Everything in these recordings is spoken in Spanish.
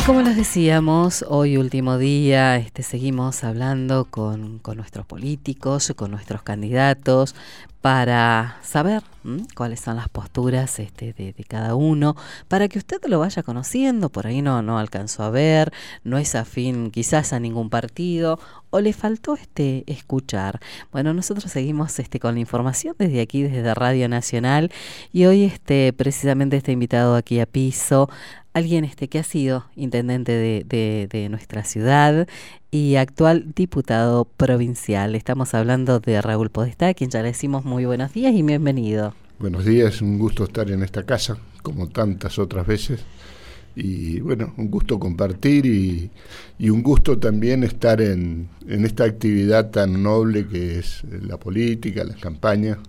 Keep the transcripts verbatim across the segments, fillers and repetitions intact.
Como les decíamos, hoy último día, este, seguimos hablando con, con nuestros políticos, con nuestros candidatos, para saber ¿m? cuáles son las posturas este, de, de cada uno, para que usted lo vaya conociendo. Por ahí no, no alcanzó a ver, no es afín quizás a ningún partido, o le faltó este escuchar. Bueno, nosotros seguimos este, con la información desde aquí, desde Radio Nacional, y hoy este, precisamente está invitado aquí a piso alguien este, que ha sido intendente de, de, de nuestra ciudad y actual diputado provincial. Estamos hablando de Raúl Podestá, a quien ya le decimos muy buenos días y bienvenido. Buenos días, un gusto estar en esta casa, como tantas otras veces. Y bueno, un gusto compartir y, y un gusto también estar en, en esta actividad tan noble que es la política, las campañas,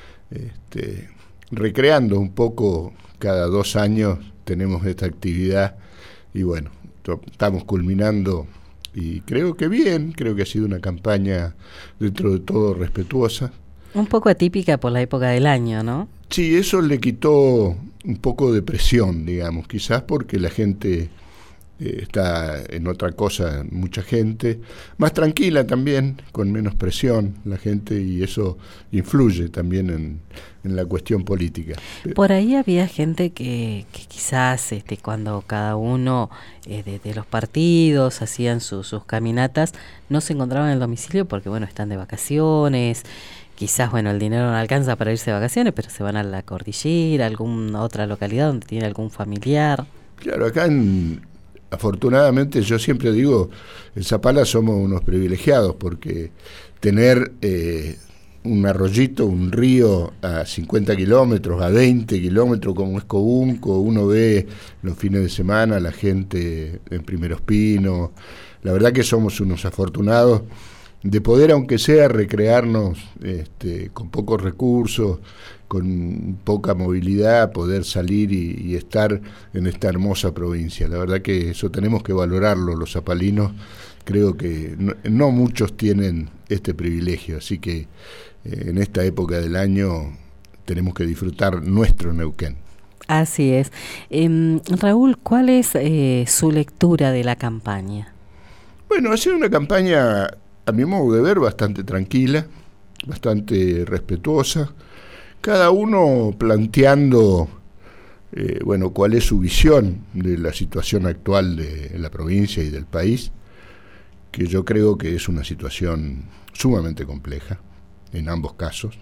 este, recreando un poco cada dos años. Tenemos esta actividad y bueno, estamos culminando y creo que bien, creo que ha sido una campaña dentro de todo respetuosa. Un poco atípica por la época del año, ¿no? Sí, eso le quitó un poco de presión, digamos, quizás porque la gente eh, está en otra cosa, mucha gente, más tranquila también, con menos presión la gente, y eso influye también en, en la cuestión política. Por ahí había gente que, que quizás este, cuando cada uno eh, de, de los partidos hacían su, sus caminatas, no se encontraban en el domicilio porque, bueno, están de vacaciones. Quizás, bueno, el dinero no alcanza para irse de vacaciones, pero se van a la cordillera, a alguna otra localidad donde tiene algún familiar. Claro, acá en, afortunadamente yo siempre digo, en Zapala somos unos privilegiados porque tener eh, un arroyito, un río a cincuenta kilómetros, a veinte kilómetros como es Cobunco, uno ve los fines de semana la gente en Primeros Pinos, la verdad que somos unos afortunados de poder, aunque sea, recrearnos este, con pocos recursos, con poca movilidad, poder salir y, y estar en esta hermosa provincia. La verdad que eso tenemos que valorarlo los zapalinos. Creo que no, no muchos tienen este privilegio, así que eh, en esta época del año tenemos que disfrutar nuestro Neuquén. Así es. Eh, Raúl, ¿cuál es eh, su lectura de la campaña? Bueno, ha sido una campaña, a mi modo de ver, bastante tranquila, bastante respetuosa, cada uno planteando eh, bueno, cuál es su visión de la situación actual de la provincia y del país, que yo creo que es una situación sumamente compleja en ambos casos.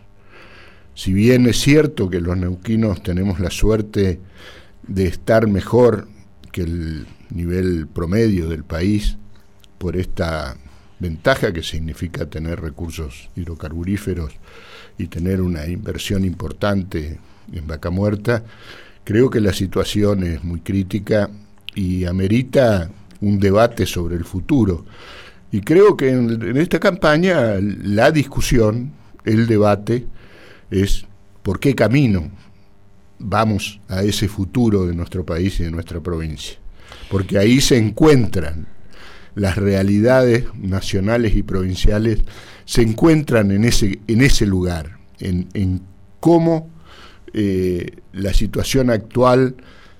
Si bien es cierto que los neuquinos tenemos la suerte de estar mejor que el nivel promedio del país por esta ventaja que significa tener recursos hidrocarburíferos y tener una inversión importante en Vaca Muerta, creo que la situación es muy crítica y amerita un debate sobre el futuro. Y creo que en, en esta campaña la discusión, el debate, es por qué camino vamos a ese futuro de nuestro país y de nuestra provincia. Porque ahí se encuentran las realidades nacionales y provinciales, se encuentran en ese, en ese lugar, en, en cómo eh, la situación actual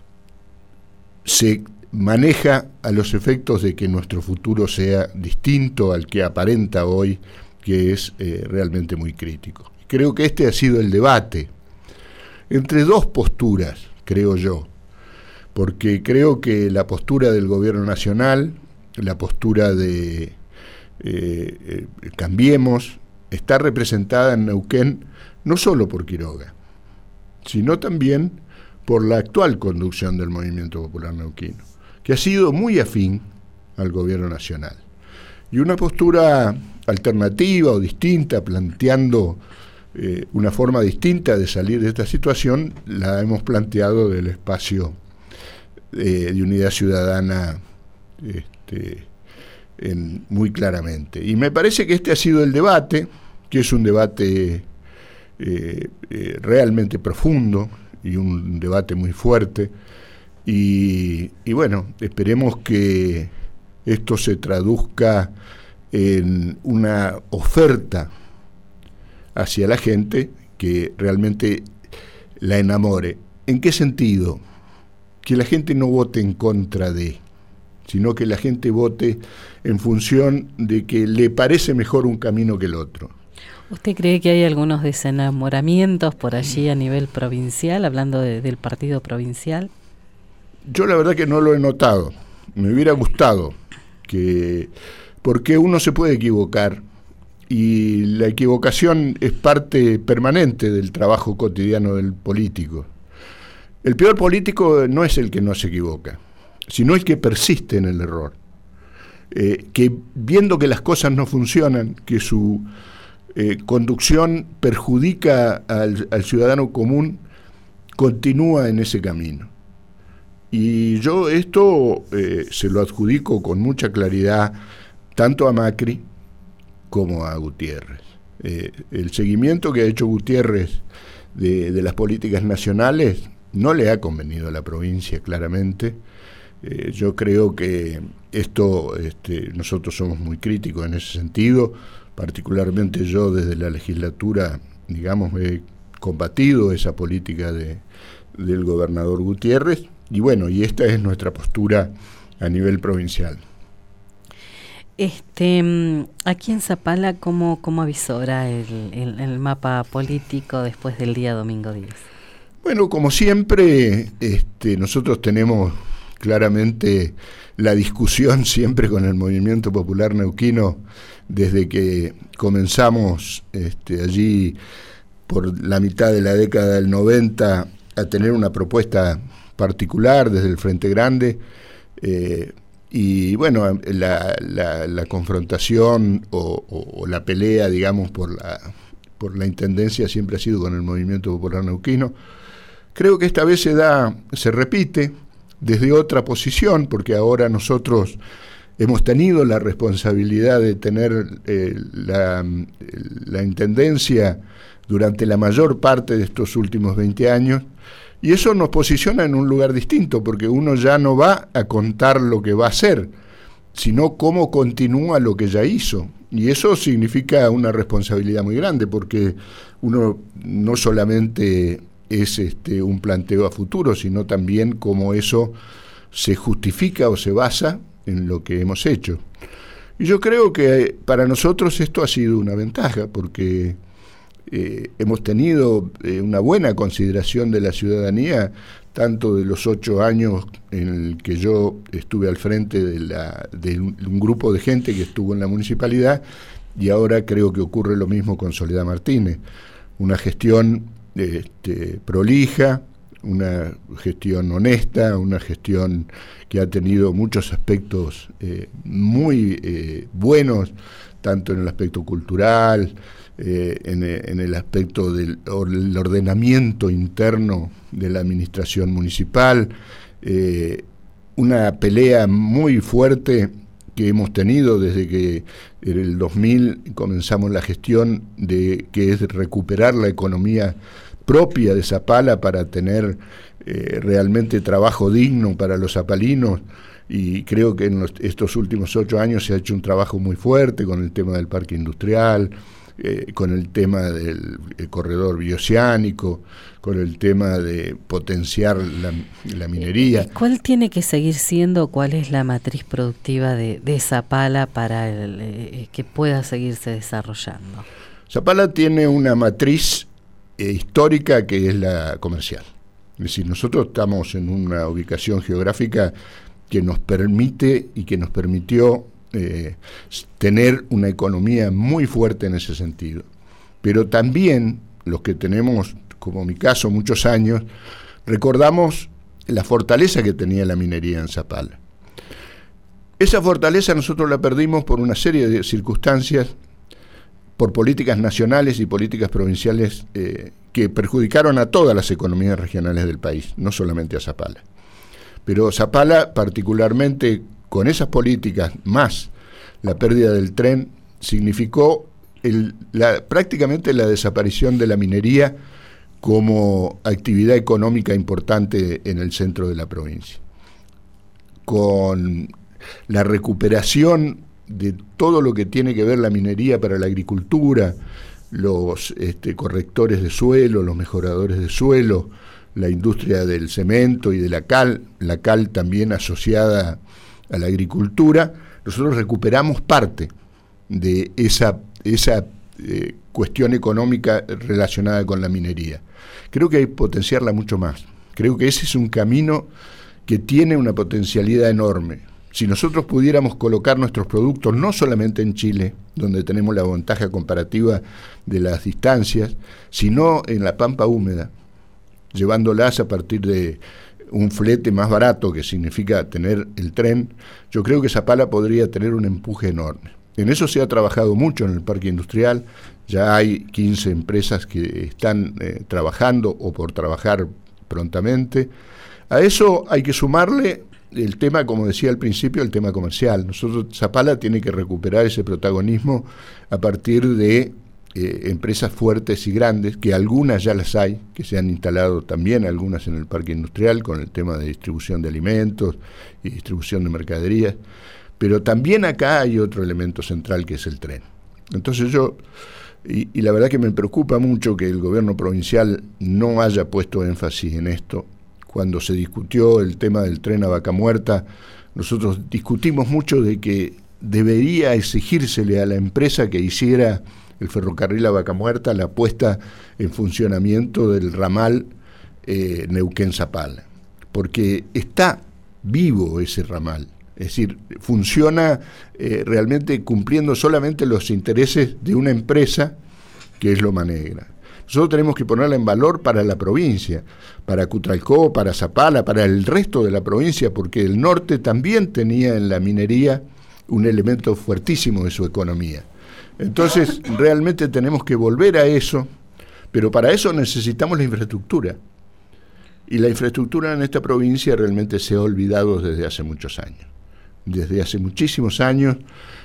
se maneja a los efectos de que nuestro futuro sea distinto al que aparenta hoy, que es eh, realmente muy crítico. Creo que este ha sido el debate entre dos posturas, creo yo, porque creo que la postura del gobierno nacional, la postura de eh, eh, Cambiemos, está representada en Neuquén no solo por Quiroga, sino también por la actual conducción del Movimiento Popular Neuquino, que ha sido muy afín al gobierno nacional. Y una postura alternativa o distinta, planteando eh, una forma distinta de salir de esta situación, la hemos planteado del espacio eh, de Unidad Ciudadana este, en, muy claramente. Y me parece que este ha sido el debate, que es un debate eh, eh, realmente profundo y un debate muy fuerte. Y, y bueno, esperemos que esto se traduzca en una oferta hacia la gente que realmente la enamore. ¿En qué sentido? Que la gente no vote en contra de, sino que la gente vote en función de que le parece mejor un camino que el otro. ¿Usted cree que hay algunos desenamoramientos por allí a nivel provincial, hablando de, del partido provincial? Yo la verdad que no lo he notado. Me hubiera gustado, que porque uno se puede equivocar y la equivocación es parte permanente del trabajo cotidiano del político. El peor político no es el que no se equivoca, sino el que persiste en el error, eh, que viendo que las cosas no funcionan, que su eh, conducción perjudica al, al ciudadano común, continúa en ese camino. Y yo esto eh, se lo adjudico con mucha claridad tanto a Macri como a Gutiérrez. Eh, el seguimiento que ha hecho Gutiérrez de, de las políticas nacionales no le ha convenido a la provincia, claramente. Eh, yo creo que esto, este, nosotros somos muy críticos en ese sentido, particularmente yo desde la legislatura, digamos, he combatido esa política de, del gobernador Gutiérrez, y bueno, y esta es nuestra postura a nivel provincial. Este, aquí en Zapala, ¿cómo, cómo avisora el, el, el mapa político después del día domingo diez? Bueno, como siempre, este, nosotros tenemos claramente la discusión siempre con el Movimiento Popular Neuquino desde que comenzamos este, allí por la mitad de la década del noventa a tener una propuesta particular desde el Frente Grande, eh, y bueno, la, la, la confrontación o, o, o la pelea, digamos, por la, por la intendencia siempre ha sido con el Movimiento Popular Neuquino. Creo que esta vez se da, se repite desde otra posición, porque ahora nosotros hemos tenido la responsabilidad de tener eh, la, la intendencia durante la mayor parte de estos últimos veinte años, y eso nos posiciona en un lugar distinto, porque uno ya no va a contar lo que va a hacer, sino cómo continúa lo que ya hizo. Y eso significa una responsabilidad muy grande, porque uno no solamente es este, un planteo a futuro, sino también cómo eso se justifica o se basa en lo que hemos hecho. Y yo creo que para nosotros esto ha sido una ventaja, porque Eh, hemos tenido eh, una buena consideración de la ciudadanía, tanto de los ocho años en el que yo estuve al frente de, la, de un, un grupo de gente que estuvo en la municipalidad, y ahora creo que ocurre lo mismo con Soledad Martínez. Una gestión este, prolija, una gestión honesta, una gestión que ha tenido muchos aspectos eh, muy eh, buenos, tanto en el aspecto cultural, Eh, en, en el aspecto del el ordenamiento interno de la administración municipal, eh, una pelea muy fuerte que hemos tenido desde que en el dos mil comenzamos la gestión de que es recuperar la economía propia de Zapala para tener eh, realmente trabajo digno para los zapalinos, y creo que en los, estos últimos ocho años se ha hecho un trabajo muy fuerte con el tema del parque industrial, Eh, con el tema del corredor bioceánico, con el tema de potenciar la, la minería. ¿Cuál tiene que seguir siendo, cuál es la matriz productiva de, de Zapala para el, eh, que pueda seguirse desarrollando? Zapala tiene una matriz eh, histórica que es la comercial. Es decir, nosotros estamos en una ubicación geográfica que nos permite y que nos permitió Eh, tener una economía muy fuerte en ese sentido, pero también los que tenemos, como mi caso, muchos años, recordamos la fortaleza que tenía la minería en Zapala. Esa fortaleza nosotros la perdimos por una serie de circunstancias, por políticas nacionales y políticas provinciales eh, que perjudicaron a todas las economías regionales del país, no solamente a Zapala. Pero Zapala, particularmente con esas políticas, más la pérdida del tren, significó el, la, prácticamente la desaparición de la minería como actividad económica importante en el centro de la provincia. Con la recuperación de todo lo que tiene que ver la minería para la agricultura, los este, correctores de suelo, los mejoradores de suelo, la industria del cemento y de la cal, la cal también asociada a la agricultura, nosotros recuperamos parte de esa, esa eh, cuestión económica relacionada con la minería. Creo que hay que potenciarla mucho más. Creo que ese es un camino que tiene una potencialidad enorme. Si nosotros pudiéramos colocar nuestros productos no solamente en Chile, donde tenemos la ventaja comparativa de las distancias, sino en la pampa húmeda, llevándolas a partir de un flete más barato, que significa tener el tren, yo creo que Zapala podría tener un empuje enorme. En eso se ha trabajado mucho en el parque industrial, ya hay quince empresas que están eh, trabajando o por trabajar prontamente. A eso hay que sumarle el tema, como decía al principio, el tema comercial. Nosotros, Zapala tiene que recuperar ese protagonismo a partir de eh, empresas fuertes y grandes, que algunas ya las hay, que se han instalado también algunas en el parque industrial con el tema de distribución de alimentos y distribución de mercaderías, pero también acá hay otro elemento central que es el tren. Entonces yo, y, y la verdad que me preocupa mucho que el gobierno provincial no haya puesto énfasis en esto. Cuando se discutió el tema del tren a Vaca Muerta, nosotros discutimos mucho de que debería exigírsele a la empresa que hiciera el ferrocarril a Vaca Muerta la puesta en funcionamiento del ramal eh, Neuquén-Zapala, porque está vivo ese ramal, es decir, funciona eh, realmente cumpliendo solamente los intereses de una empresa que es Loma Negra. Nosotros tenemos que ponerla en valor para la provincia, para Cutralcó, para Zapala, para el resto de la provincia, porque el norte también tenía en la minería un elemento fuertísimo de su economía. Entonces, realmente tenemos que volver a eso, pero para eso necesitamos la infraestructura. Y la infraestructura en esta provincia realmente se ha olvidado desde hace muchos años. Desde hace muchísimos años,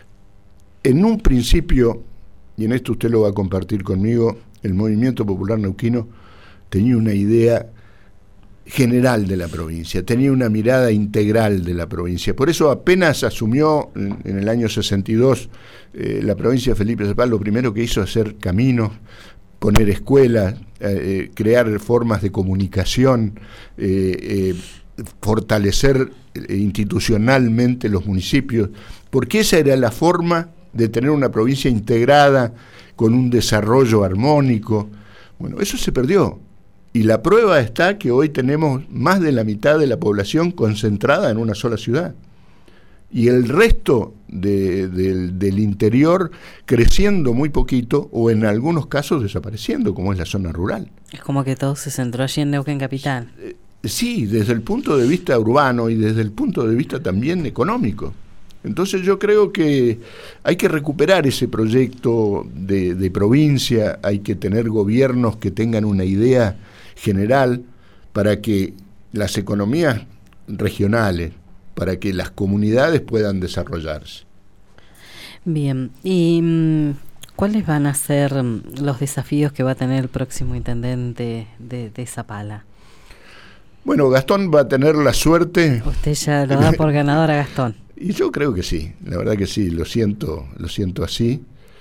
en un principio, y en esto usted lo va a compartir conmigo, el Movimiento Popular Neuquino tenía una idea general de la provincia, tenía una mirada integral de la provincia. Por eso apenas asumió en, en el año sesenta y dos eh, la provincia de Felipe Zapala, lo primero que hizo hacer caminos, poner escuelas, eh, crear formas de comunicación, eh, eh, fortalecer eh, institucionalmente los municipios, porque esa era la forma de tener una provincia integrada, con un desarrollo armónico. Bueno, eso se perdió. Y la prueba está que hoy tenemos más de la mitad de la población concentrada en una sola ciudad. Y el resto de, de, del interior creciendo muy poquito o en algunos casos desapareciendo, como es la zona rural. Es como que todo se centró allí en Neuquén Capital. Eh, sí, desde el punto de vista urbano y desde el punto de vista también económico. Entonces yo creo que hay que recuperar ese proyecto de, de provincia, hay que tener gobiernos que tengan una idea general para que las economías regionales, para que las comunidades puedan desarrollarse. Bien, ¿y cuáles van a ser los desafíos que va a tener el próximo intendente de, de Zapala? Bueno, Gastón va a tener la suerte... Usted ya lo da por ganador a Gastón. Y yo creo que sí, la verdad que sí, lo siento, lo siento así.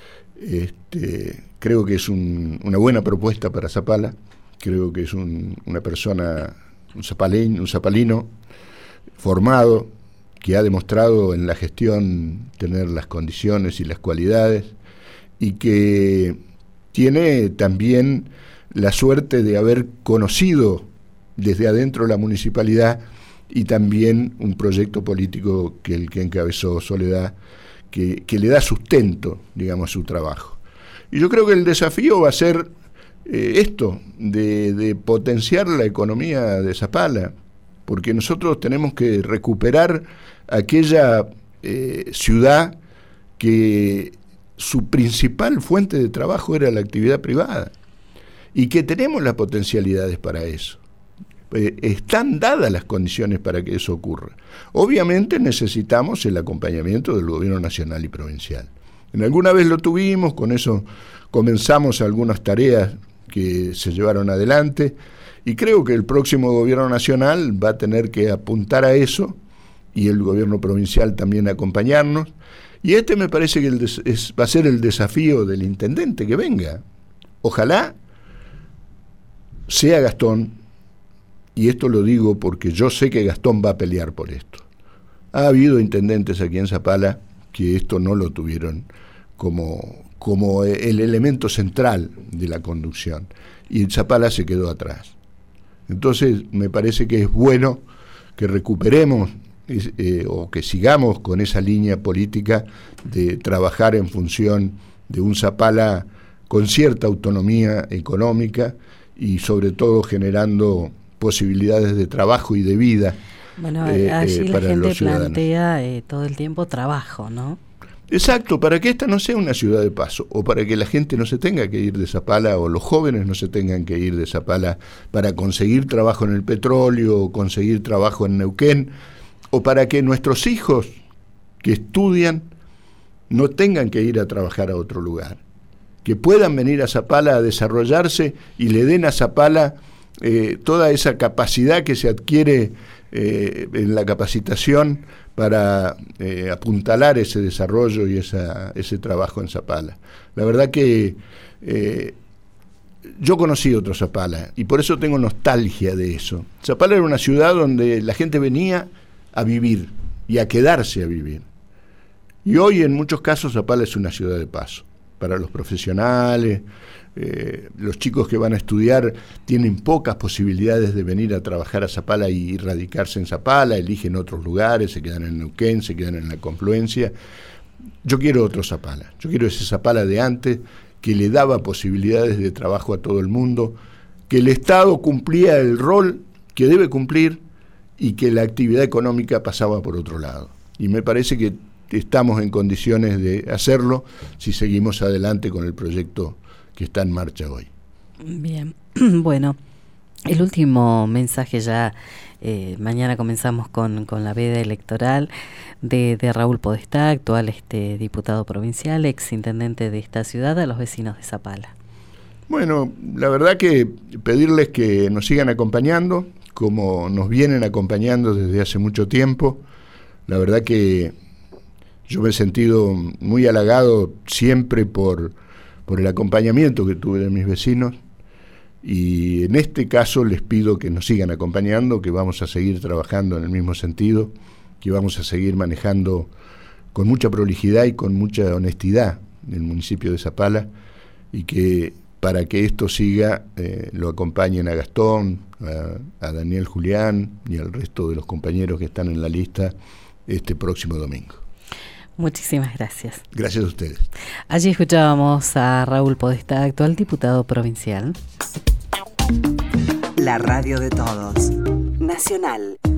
Este, creo que es un, una buena propuesta para Zapala, creo que es un, una persona, un zapalín, un zapalino formado, que ha demostrado en la gestión tener las condiciones y las cualidades, y que tiene también la suerte de haber conocido desde adentro la municipalidad y también un proyecto político que el que encabezó Soledad, que, que le da sustento, digamos, a su trabajo. Y yo creo que el desafío va a ser eh, esto, de, de potenciar la economía de Zapala, porque nosotros tenemos que recuperar aquella eh, ciudad que su principal fuente de trabajo era la actividad privada, y que tenemos las potencialidades para eso. Eh, están dadas las condiciones para que eso ocurra. Obviamente necesitamos el acompañamiento del gobierno nacional y provincial. En alguna vez lo tuvimos, con eso comenzamos algunas tareas que se llevaron adelante, y creo que el próximo gobierno nacional va a tener que apuntar a eso, y el gobierno provincial también acompañarnos, y este me parece que el des- es, va a ser el desafío del intendente que venga. Ojalá sea Gastón, y esto lo digo porque yo sé que Gastón va a pelear por esto. Ha habido intendentes aquí en Zapala que esto no lo tuvieron como, como el elemento central de la conducción, y Zapala se quedó atrás. Entonces me parece que es bueno que recuperemos eh, o que sigamos con esa línea política de trabajar en función de un Zapala con cierta autonomía económica y sobre todo generando posibilidades de trabajo y de vida. Bueno, eh, allí eh, la gente plantea eh, todo el tiempo trabajo, ¿no? Exacto, para que esta no sea una ciudad de paso, o para que la gente no se tenga que ir de Zapala, o los jóvenes no se tengan que ir de Zapala para conseguir trabajo en el petróleo, o conseguir trabajo en Neuquén, o para que nuestros hijos que estudian no tengan que ir a trabajar a otro lugar, que puedan venir a Zapala a desarrollarse y le den a Zapala eh, toda esa capacidad que se adquiere eh, en la capacitación para eh, apuntalar ese desarrollo y esa, ese trabajo en Zapala. La verdad que eh, yo conocí otro Zapala y por eso tengo nostalgia de eso. Zapala era una ciudad donde la gente venía a vivir y a quedarse a vivir. Y hoy en muchos casos Zapala es una ciudad de paso. Para los profesionales, eh, los chicos que van a estudiar tienen pocas posibilidades de venir a trabajar a Zapala y radicarse en Zapala, eligen otros lugares, se quedan en Neuquén, se quedan en la confluencia. Yo quiero otro Zapala, yo quiero ese Zapala de antes que le daba posibilidades de trabajo a todo el mundo, que el Estado cumplía el rol que debe cumplir y que la actividad económica pasaba por otro lado. Y me parece que estamos en condiciones de hacerlo si seguimos adelante con el proyecto que está en marcha hoy. Bien, bueno, el último mensaje ya, eh, mañana comenzamos con, con la veda electoral de, de Raúl Podestá, actual este diputado provincial, ex intendente de esta ciudad, a los vecinos de Zapala. Bueno, la verdad que pedirles que nos sigan acompañando, como nos vienen acompañando desde hace mucho tiempo. La verdad que yo me he sentido muy halagado siempre por, por el acompañamiento que tuve de mis vecinos, y en este caso les pido que nos sigan acompañando, que vamos a seguir trabajando en el mismo sentido, que vamos a seguir manejando con mucha prolijidad y con mucha honestidad el municipio de Zapala, y que para que esto siga eh, lo acompañen a Gastón, a, a Daniel Julián y al resto de los compañeros que están en la lista este próximo domingo. Muchísimas gracias. Gracias a ustedes. Allí escuchábamos a Raúl Podestá, actual diputado provincial. La radio de todos. Nacional.